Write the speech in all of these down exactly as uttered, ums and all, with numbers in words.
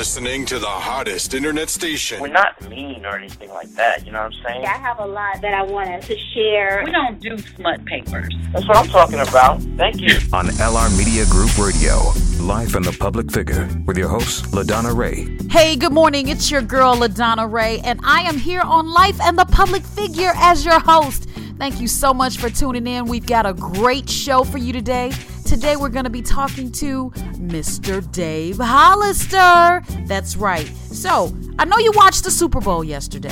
listening to the hottest internet station. We're not mean or anything like that, you know what I'm saying? I have a lot that I wanted to share. We don't do smut papers. That's what I'm talking about. Thank you. On L R Media Group Radio, live from the public figure with your host, LaDonna Ray. Hey, good morning. It's your girl, LaDonna Ray, and I am here on Life and the Public Figure as your host. Thank you so much for tuning in. We've got a great show for you today. Today we're going to be talking to Mister Dave Hollister. That's right. So, I know you watched the Super Bowl yesterday.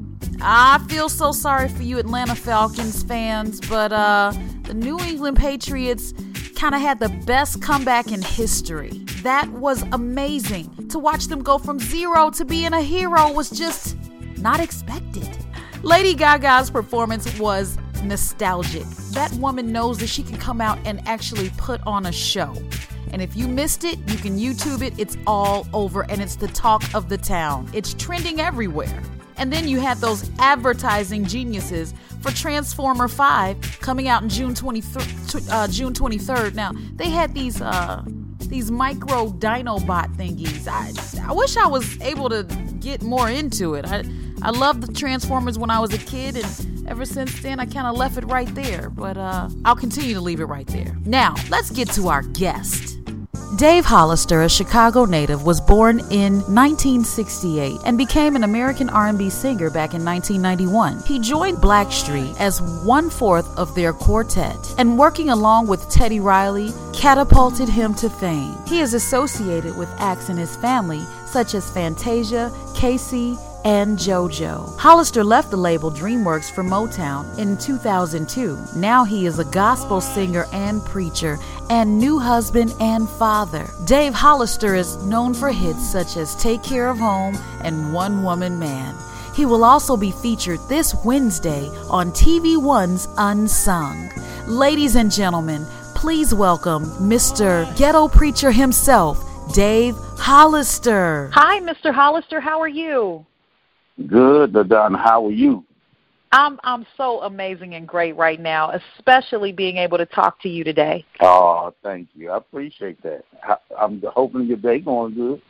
I feel so sorry for you Atlanta Falcons fans, but uh, the New England Patriots kind of had the best comeback in history. That was amazing. To watch them go from zero to being a hero was just not expected. Lady Gaga's performance was nostalgic. That woman knows that she can come out and actually put on a show. And if you missed it, you can YouTube it. It's all over and it's the talk of the town. It's trending everywhere. And then you had those advertising geniuses for Transformer five coming out in June twenty-third. Uh, June twenty-third. Now, they had these uh, these micro Dinobot thingies. I, I wish I was able to get more into it. I, I loved the Transformers when I was a kid, and ever since then, I kind of left it right there. But uh, I'll continue to leave it right there. Now, let's get to our guest. Dave Hollister, a Chicago native, was born in nineteen sixty-eight and became an American R and B singer back in nineteen ninety-one. He joined Blackstreet as one-fourth of their quartet, and working along with Teddy Riley catapulted him to fame. He is associated with acts in his family such as Fantasia, Casey, and JoJo. Hollister left the label DreamWorks for Motown in two thousand two. Now he is a gospel singer and preacher and new husband and father. Dave Hollister is known for hits such as Take Care of Home and One Woman Man. He will also be featured this Wednesday on T V One's Unsung. Ladies and gentlemen, please welcome Mister Ghetto Preacher himself, Dave Hollister. Hi, Mister Hollister. How are you? Good, LaDonna. How are you? I'm I'm so amazing and great right now, especially being able to talk to you today. Oh, thank you. I appreciate that. I'm hoping your day going good.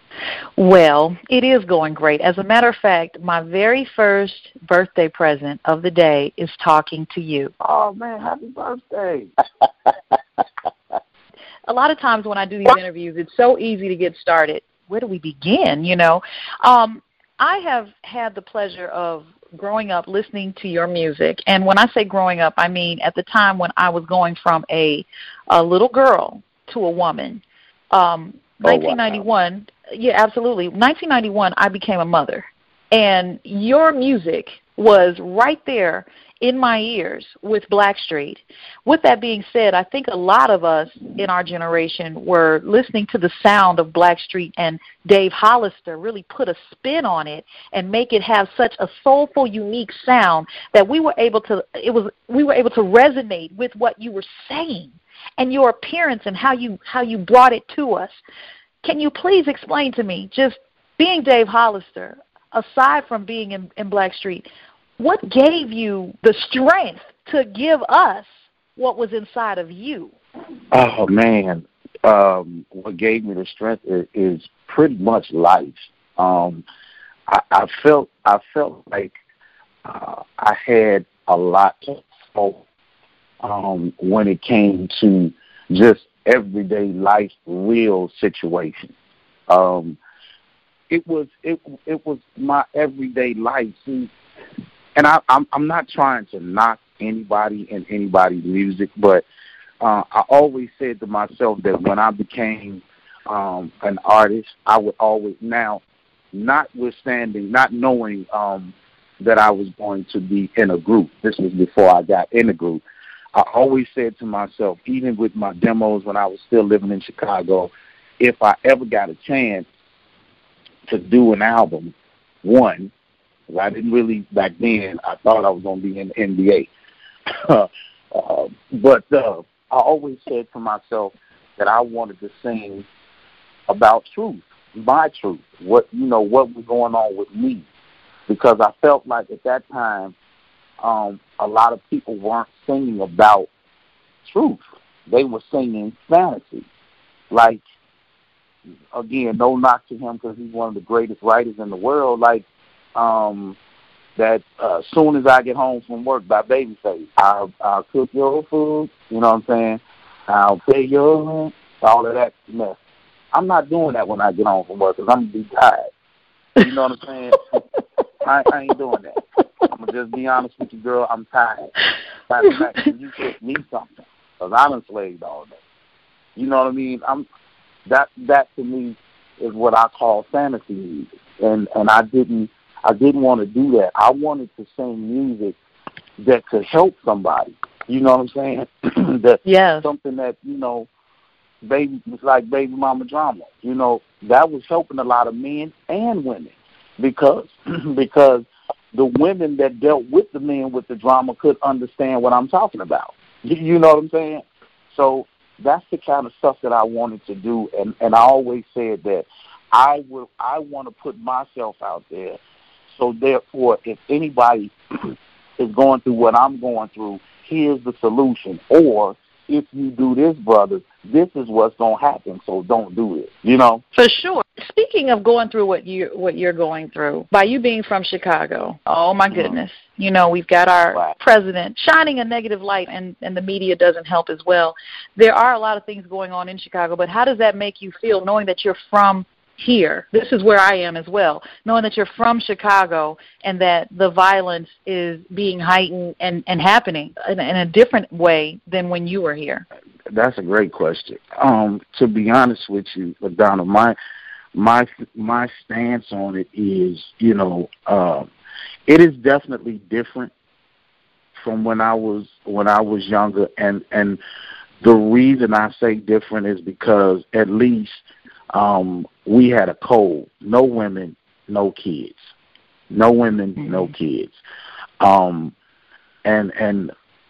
Well, it is going great. As a matter of fact, my very first birthday present of the day is talking to you. Oh, man, happy birthday. A lot of times when I do these interviews, it's so easy to get started. Where do we begin, you know? Um, I have had the pleasure of growing up listening to your music. And when I say growing up, I mean at the time when I was going from a, a little girl to a woman. Um, oh, nineteen ninety-one, wow. Yeah, absolutely. nineteen ninety-one, I became a mother. And your music was right there in my ears with Blackstreet. With that being said, I think a lot of us in our generation were listening to the sound of Blackstreet, and Dave Hollister really put a spin on it and make it have such a soulful, unique sound that we were able to it was we were able to resonate with what you were saying and your appearance and how you how you brought it to us. Can you please explain to me, just being Dave Hollister, aside from being in, in Blackstreet, what gave you the strength to give us what was inside of you? Oh, man. Um, what gave me the strength is, is pretty much life. Um, I, I felt I felt like uh, I had a lot to hope um, when it came to just everyday life, real situation. Um, it was it it was my everyday life. See, And I, I'm, I'm not trying to knock anybody and anybody's music, but uh, I always said to myself that when I became um, an artist, I would always, now, notwithstanding, not knowing um, that I was going to be in a group, this was before I got in a group, I always said to myself, even with my demos when I was still living in Chicago, if I ever got a chance to do an album, one, I didn't really, back then, I thought I was going to be in the N B A. uh, but uh, I always said to myself that I wanted to sing about truth, my truth, what, you know, what was going on with me. Because I felt like at that time, um, a lot of people weren't singing about truth. They were singing fantasy. Like, again, no knock to him because he's one of the greatest writers in the world. Like um, that, uh, as soon as I get home from work by Babyface, I'll, I'll cook your food. You know what I'm saying? I'll pay your rent. All of that mess. I'm not doing that when I get home from work because I'm gonna be tired. You know what I'm saying? I, I ain't doing that. I'm gonna just be honest with you, girl. I'm tired. Matter of fact, you cook me something because I'm enslaved all day. You know what I mean? I'm that. That to me is what I call fantasy music, and and I didn't. I didn't want to do that. I wanted to sing music that could help somebody. You know what I'm saying? that yes. Something that you know. Baby, it's like Baby Mama Drama. You know, that was helping a lot of men and women because because the women that dealt with the men with the drama could understand what I'm talking about. You know what I'm saying? So that's the kind of stuff that I wanted to do, and, and I always said that I will. I want to put myself out there. So therefore, if anybody is going through what I'm going through, here's the solution. Or if you do this, brothers, this is what's going to happen, so don't do it, you know? For sure. Speaking of going through what, you, what you're going through, by you being from Chicago, oh, my goodness, mm-hmm. you know, we've got our right. president shining a negative light, and, and the media doesn't help as well. There are a lot of things going on in Chicago, but how does that make you feel, knowing that you're from here? This is where I am as well, knowing that you're from Chicago and that the violence is being heightened and, and happening in, in a different way than when you were here. That's a great question. Um, to be honest with you, LaDonna, my my my stance on it is, you know, uh, it is definitely different from when I was when I was younger, and and the reason I say different is because at least um, we had a code: no women, no kids, no women, mm-hmm. no kids, um, and and.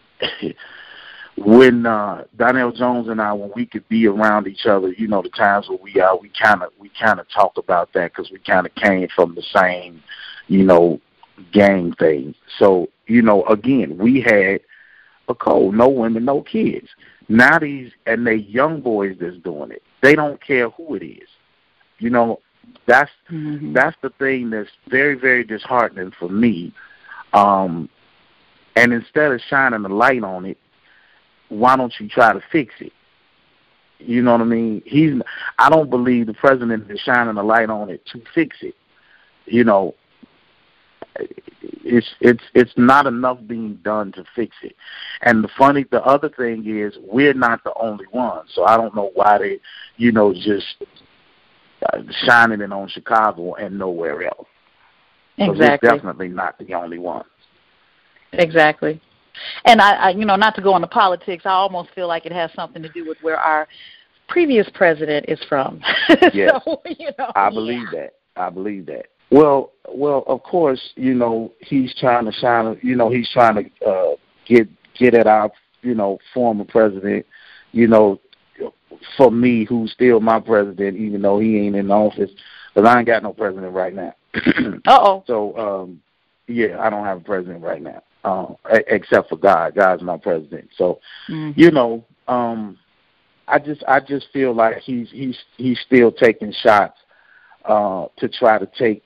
When uh, Donnell Jones and I, when we could be around each other, you know, the times where we are, we kind of we kind of talk about that because we kind of came from the same, you know, gang thing. So, you know, again, we had a code: no women, no kids. Now these and they young boys that's doing it. They don't care who it is. You know, that's mm-hmm. that's the thing that's very very disheartening for me. Um, and instead of shining the light on it, why don't you try to fix it? You know what I mean? He's. I don't believe the president is shining a light on it to fix it. You know, it's it's it's not enough being done to fix it. And the funny, the other thing is, we're not the only ones. So I don't know why they, you know, just uh, shining it on Chicago and nowhere else. Exactly. We're definitely not the only ones. Exactly. And, I, I, you know, not to go into politics, I almost feel like it has something to do with where our previous president is from. Yes. So, you know, I believe yeah. that. I believe that. Well, well, of course, you know, he's trying to shine, you know, he's trying to uh, get get at our, you know, former president, you know, for me, who's still my president, even though he ain't in office, because I ain't got no president right now. Uh-oh. So, um, yeah, I don't have a president right now. Uh, except for God. God's my president. So, mm-hmm. you know, um, I just I just feel like he's he's he's still taking shots uh, to try to take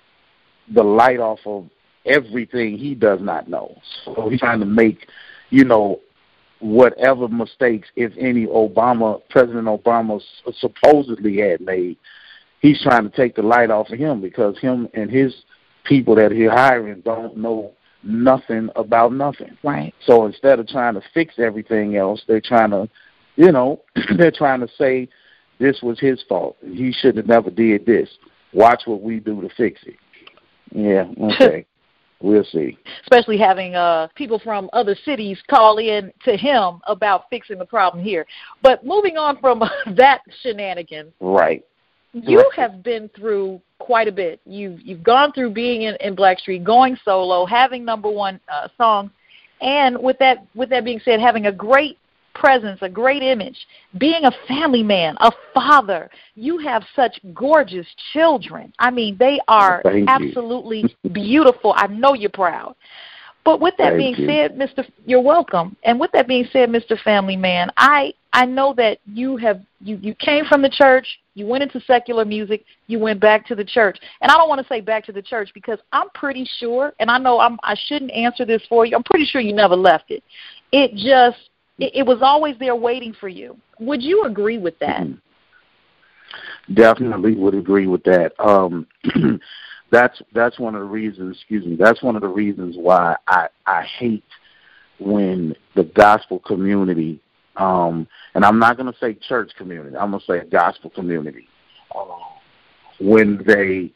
the light off of everything he does not know. So he's trying to make, you know, whatever mistakes, if any, Obama, President Obama supposedly had made, he's trying to take the light off of him because him and his people that he's hiring don't know nothing about nothing. Right. So instead of trying to fix everything else, they're trying to, you know, they're trying to say this was his fault. He should have never did this. Watch what we do to fix it. Yeah, okay. We'll see. Especially having uh, people from other cities call in to him about fixing the problem here. But moving on from that shenanigans. Right. You right. have been through quite a bit. You've you've gone through being in, in Blackstreet, going solo, having number one uh, songs, and with that with that being said, having a great presence, a great image, being a family man, a father. You have such gorgeous children. I mean, they are Thank absolutely beautiful. I know you're proud. But with that Thank being you. said, Mister F- you're welcome. And with that being said, Mister Family Man, I I know that you have you you came from the church, you went into secular music, you went back to the church. And I don't want to say back to the church because I'm pretty sure, and I know I'm I shouldn't answer this for you. I'm pretty sure you never left it. It just it, it was always there waiting for you. Would you agree with that? Mm-hmm. Definitely would agree with that. Um, that's that's one of the reasons. Excuse me. That's one of the reasons why I I hate when the gospel community, um, and I'm not going to say church community. I'm going to say gospel community. Uh, when they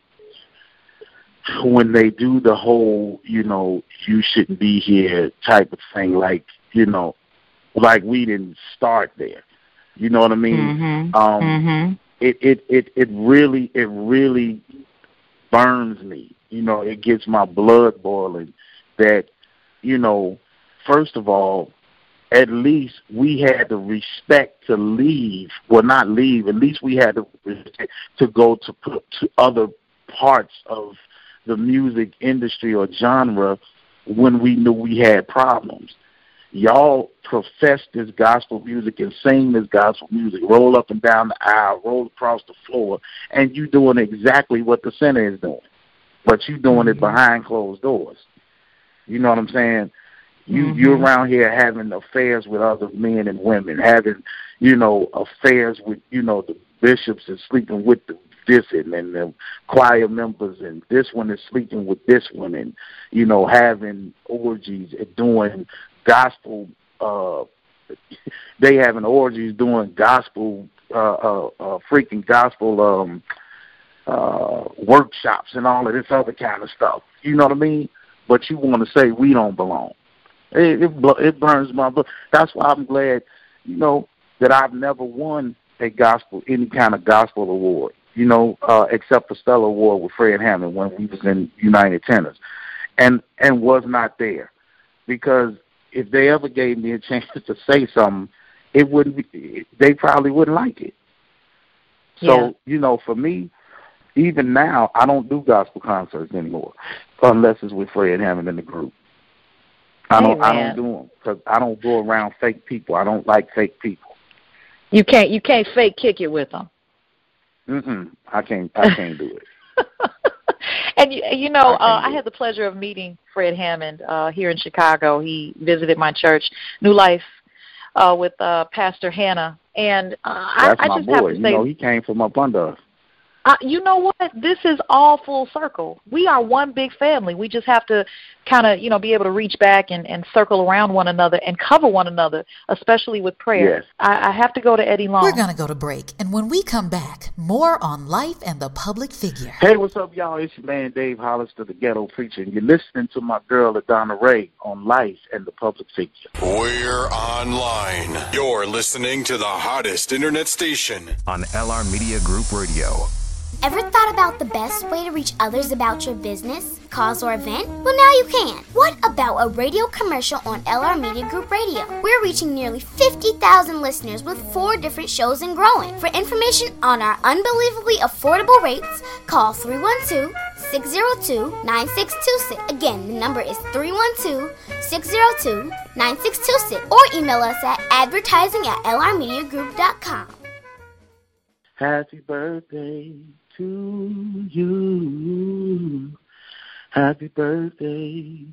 when they do the whole, you know, you shouldn't be here type of thing, like, you know, like we didn't start there. You know what I mean? Mm-hmm. Um, mm-hmm. It, it, it, it really it really burns me. You know, it gets my blood boiling that, you know, first of all, at least we had the respect to leave. Well, not leave. At least we had the respect to go to, to other parts of the music industry or genre when we knew we had problems. Y'all profess this gospel music and sing this gospel music, roll up and down the aisle, roll across the floor, and you doing exactly what the sinner is doing, but you doing it behind closed doors. You know what I'm saying? You mm-hmm. you're around here having affairs with other men and women, having, you know, affairs with, you know, the bishops and sleeping with the this and, and the choir members, and this one is sleeping with this one, and, you know, having orgies and doing gospel, uh, they having orgies doing gospel, uh, uh, uh, freaking gospel um, uh, workshops and all of this other kind of stuff. You know what I mean? But you want to say we don't belong. It, it, it burns my blood. That's why I'm glad, you know, that I've never won a gospel, any kind of gospel award, you know, uh, except for Stellar Award with Fred Hammond when we was in United Tenors, and and was not there, because if they ever gave me a chance to say something, it wouldn't be, they probably wouldn't like it. So, yeah. you know, for me, even now, I don't do gospel concerts anymore, unless it's with Fred Hammond in the group. I don't, hey, I don't do them because I don't go around fake people. I don't like fake people. You can't, you can't fake kick it with them. Mm-mm. I can't, I can't do it. And, you, you know, I, uh, I had the pleasure of meeting Fred Hammond uh, here in Chicago. He visited my church, New Life, uh, with uh, Pastor Hannah. And uh, That's I, I my just boy. have to You say, know, he came from up under us. Uh, you know what? This is all full circle. We are one big family. We just have to kind of, you know, be able to reach back and, and circle around one another and cover one another, especially with prayer. Yes. I, I have to go to Eddie Long. We're going to go to break. And when we come back, more on life and the public figure. Hey, what's up, y'all? It's your man, Dave Hollister, the Ghetto Preacher, and you're listening to my girl, LaDonna Ray, on Life and the Public Figure. We're online. You're listening to the hottest internet station on L R Media Group Radio. Ever thought about the best way to reach others about your business, cause, or event? Well, now you can. What about a radio commercial on L R Media Group Radio? We're reaching nearly fifty thousand listeners with four different shows and growing. For information on our unbelievably affordable rates, call three one two, six zero two, nine six two six. Again, the number is three one two, six zero two, nine six two six. Or email us at advertising at l r media group dot com. Happy birthday to you. Happy birthday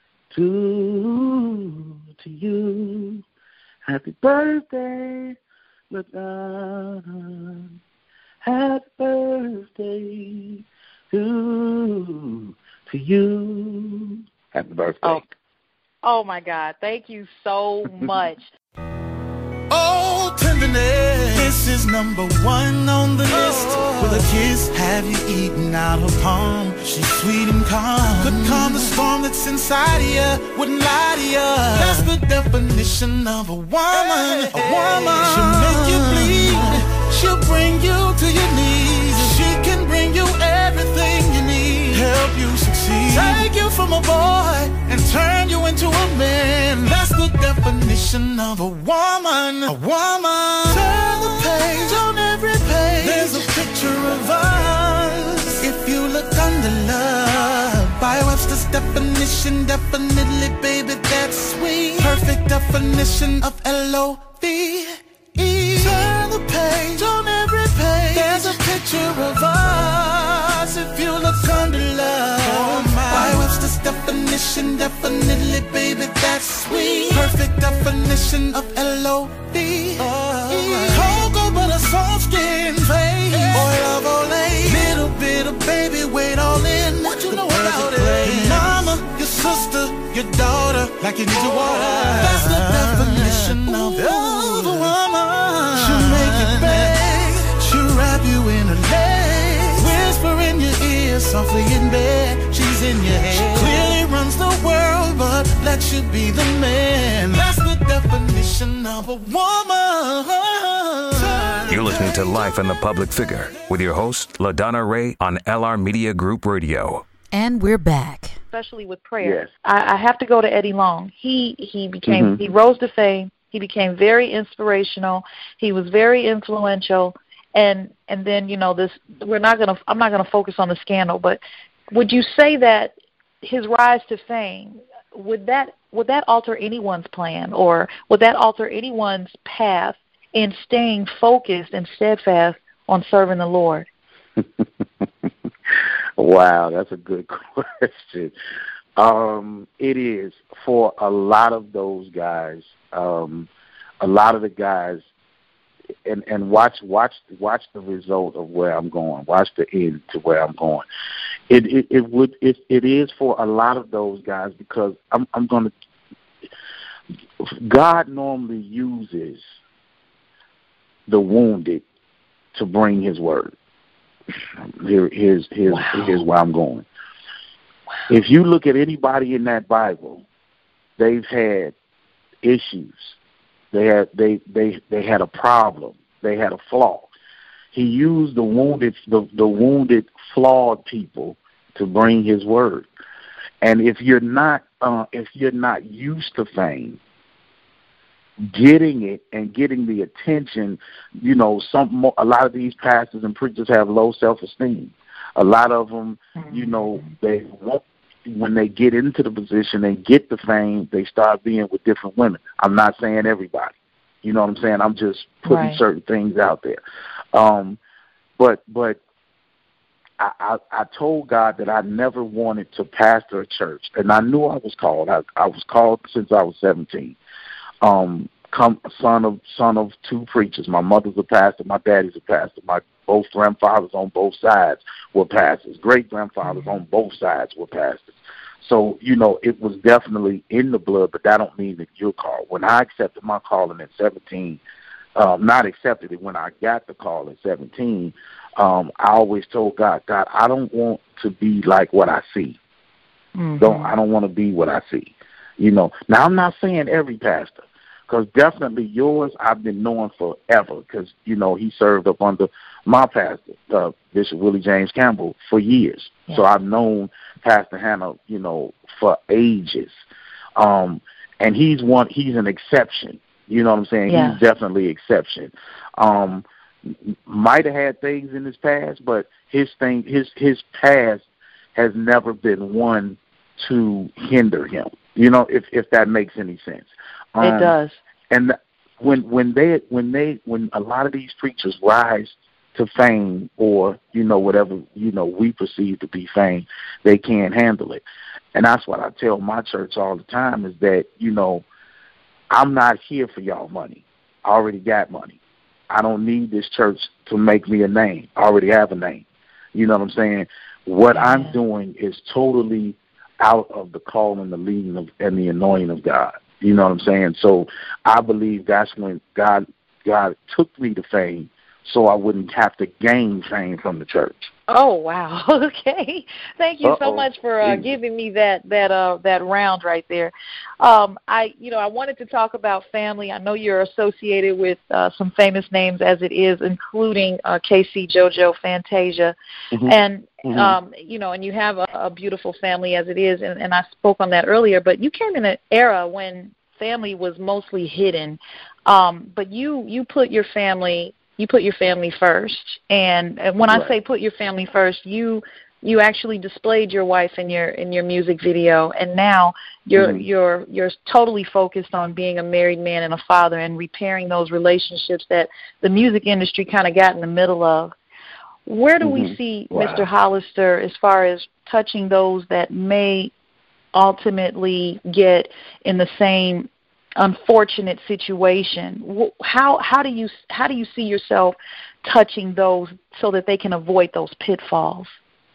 to to you. Happy birthday, Madonna. Happy birthday to to you. Happy birthday. Oh, oh my God. Thank you so much. Oh, tenderness. This is number one on the list. Oh. With a kiss, have you eaten out her palm? She's sweet and calm. Could calm the storm that's inside of you. Wouldn't lie to you. That's the definition of a woman. Hey, a woman. She'll make you bleed. She'll bring you to your knees. She can bring you everything you need. Help you succeed. Take you from a boy and turn you into a man. That's the definition of a woman. A woman. Turn the page, on every page there's a picture of us. If you look under love, by Webster's definition, definitely definition of L O V E. Turn the page, on every page there's a picture of us. If you look under love, oh my. Why Webster's definition, definitely, baby, that's sweet. Perfect definition of L O V E. Oh. Cocoa butter, soft skin, face, oil of Olay, little bit of baby weight all in. What you know about it? Your mama, your sister, your daughter, like you need your water. That's the definition of a woman. She'll make you beg, she'll wrap you in her legs, whisper in your ear softly in bed. She's in your head. She clearly runs the world, but lets you be the man. That's the definition of a woman. You're listening to Life in the Public Figure with your host, LaDonna Ray, on L R Media Group Radio. And we're back. Especially with prayer. Yes. I, I have to go to Eddie Long. He he became Mm-hmm. he rose to fame. He became very inspirational. He was very influential. And and then, you know, this we're not gonna I'm not gonna focus on the scandal, but would you say that his rise to fame, would that would that alter anyone's plan, or would that alter anyone's path in staying focused and steadfast on serving the Lord? Wow, that's a good question. Um, it is for a lot of those guys. Um, a lot of the guys, and and watch watch watch the result of where I'm going. Watch the end to where I'm going. It it, it would it, it is for a lot of those guys, because I'm I'm going to. God normally uses the wounded to bring His word. Here, here's here's Wow. here's where I'm going. Wow. If you look at anybody in that Bible, they've had issues. They had they they they had a problem. They had a flaw. He used the wounded the, the wounded flawed people to bring His word. And if you're not uh, if you're not used to fame, getting it and getting the attention, you know, some a lot of these pastors and preachers have low self-esteem. A lot of them, you know, they won't, when they get into the position and get the fame, they start being with different women. I'm not saying everybody, you know what I'm saying? I'm just putting Right. certain things out there. Um, but but I, I, I told God that I never wanted to pastor a church, and I knew I was called. I, I was called since I was seventeen. Um, come son of son of two preachers. My mother's a pastor. My daddy's a pastor. My both grandfathers on both sides were pastors. Great grandfathers on both sides were pastors. So you know, it was definitely in the blood. But that don't mean that you're called. When I accepted my calling at seventeen, um, not accepted it when I got the call at seventeen. Um, I always told God, God, I don't want to be like what I see. Mm-hmm. Don't I don't want to be what I see. You know, now I'm not saying every pastor, because definitely yours I've been knowing forever, because, you know, he served up under my pastor, uh, Bishop Willie James Campbell, for years. Yeah. So I've known Pastor Hannah, you know, for ages. Um, and he's one, he's an exception. You know what I'm saying? Yeah. He's definitely an exception. Um, might have had things in his past, but his thing, his his past has never been one to hinder him. You know, if if that makes any sense. Um, it does. And when when they when they when a lot of these preachers rise to fame, or you know whatever you know we perceive to be fame, they can't handle it. And that's what I tell my church all the time, is that, you know, I'm not here for y'all money. I already got money. I don't need this church to make me a name. I already have a name. You know what I'm saying? What yeah. I'm doing is totally out of the call and the leading of, and the anointing of God. You know what I'm saying? So I believe that's when God God took me to fame, so I wouldn't have to gain fame from the church. Oh wow! Okay, thank you Uh-oh. so much for uh, giving me that that uh that round right there. Um, I you know I wanted to talk about family. I know you're associated with uh, some famous names as it is, including uh, K C JoJo Fantasia, mm-hmm. and mm-hmm. um you know, and you have a, a beautiful family as it is, and, and I spoke on that earlier. But you came in an era when family was mostly hidden, um, but you you put your family. You put your family first, and when right. I say put your family first, you You actually displayed your wife in your in your music video, and now you're mm-hmm. you're you're totally focused on being a married man and a father and repairing those relationships that the music industry kind of got in the middle of. Where do mm-hmm. we see wow. Mister Hollister as far as touching those that may ultimately get in the same unfortunate situation? How how do you how do you see yourself touching those so that they can avoid those pitfalls?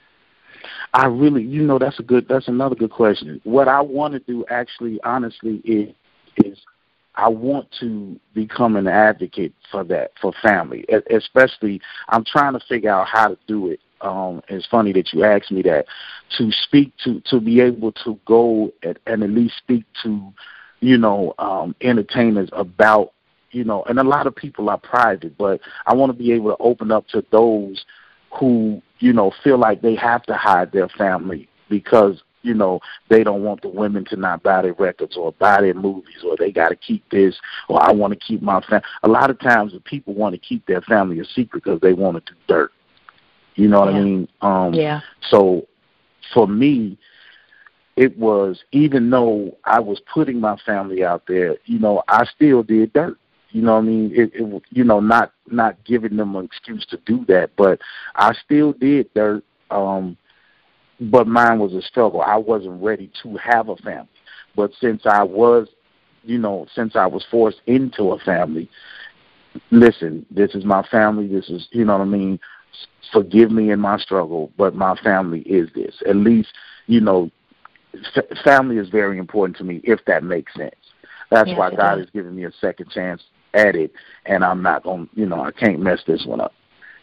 I really, you know, that's a good, that's another good question. What I want to do, actually, honestly, is, is I want to become an advocate for that, for family. Especially, I'm trying to figure out how to do it. Um, it's funny that you asked me that. To speak to, to be able to go and, and at least speak to, you know, um, entertainers about, you know, and a lot of people are private, but I want to be able to open up to those who, you know, feel like they have to hide their family because, you know, they don't want the women to not buy their records or buy their movies, or they got to keep this, or I want to keep my family. A lot of times the people want to keep their family a secret because they want to do dirt. You know what yeah. I mean? Um, yeah. So for me, it was, even though I was putting my family out there, you know, I still did dirt. You know what I mean? It, it, you know, not not giving them an excuse to do that, but I still did dirt. Um, but mine was a struggle. I wasn't ready to have a family. But since I was, you know, since I was forced into a family, listen, this is my family. This is, you know what I mean? Forgive me in my struggle, but my family is this. At least, you know, f- family is very important to me, if that makes sense. That's yes, why God has given me a second chance at it, and I'm not going to, you know, I can't mess this one up.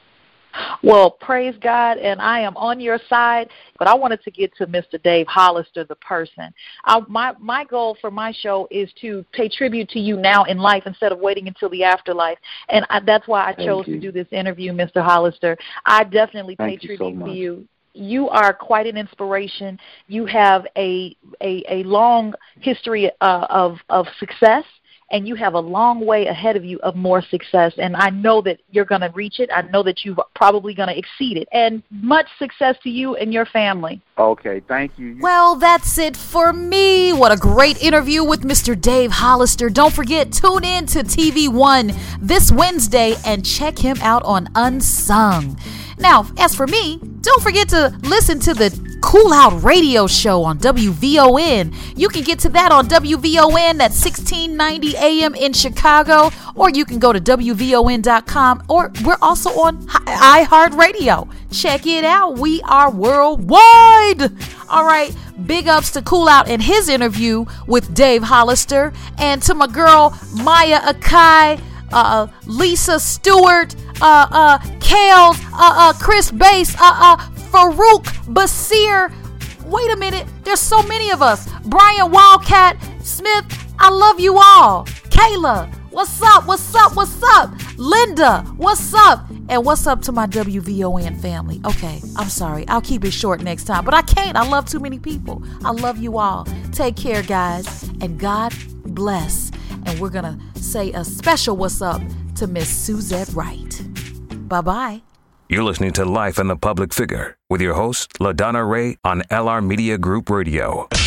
Well, praise God, and I am on your side, but I wanted to get to Mister Dave Hollister, the person. I, my my goal for my show is to pay tribute to you now in life instead of waiting until the afterlife, and I, that's why I chose to do this interview, Mister Hollister. I definitely pay tribute to you. You are quite an inspiration. You have a a, a long history uh, of of success, and you have a long way ahead of you of more success. And I know that you're going to reach it. I know that you're probably going to exceed it. And much success to you and your family. Okay, thank you. Well, that's it for me. What a great interview with Mister Dave Hollister. Don't forget, tune in to T V One this Wednesday and check him out on Unsung. Now, as for me, don't forget to listen to the Cool Out Radio Show on W V O N. You can get to that on W V O N at sixteen ninety A M in Chicago, or you can go to W V O N dot com, or we're also on iHeartRadio. Check it out. We are worldwide. All right. Big ups to Cool Out and his interview with Dave Hollister, and to my girl Maya Akai, uh, Lisa Stewart, uh, uh, Kales, uh, uh, Chris Bass, uh, uh, Farouk Basir. Wait a minute, there's so many of us. Brian Wildcat Smith, I love you all. Kayla, what's up? What's up? What's up? Linda, what's up? And what's up to my W V O N family? Okay, I'm sorry. I'll keep it short next time, but I can't. I love too many people. I love you all. Take care, guys, and God bless. And we're going to say a special what's up to Miss Suzette Wright. Bye-bye. You're listening to Life in the Public Figure with your host, LaDonna Ray, on L R Media Group Radio.